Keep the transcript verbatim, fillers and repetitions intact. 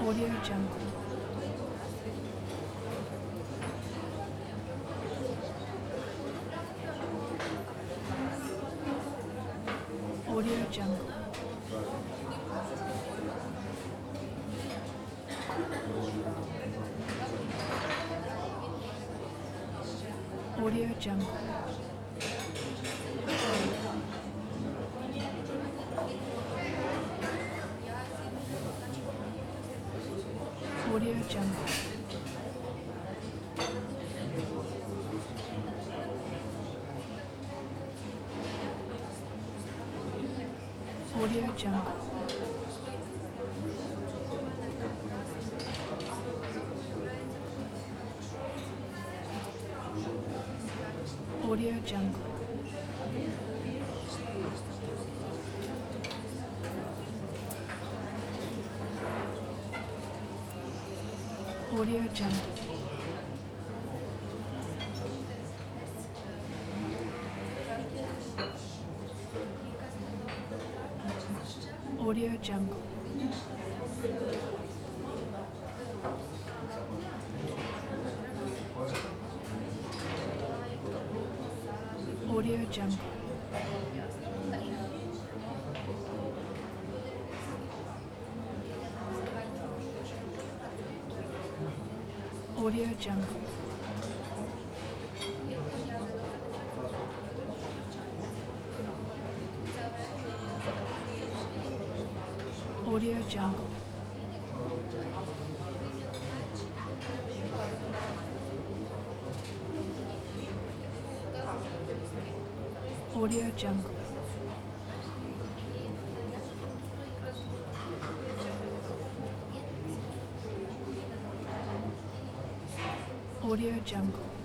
Audio Jungle. Audio Jungle. Audio Jungle. Audio Jungle. Audio Jungle. Audio Jungle. Audio Jungle. Audio Jungle. Audio Jungle. Audio Jungle. Audio Jungle. Audio Jungle. Audio Jungle.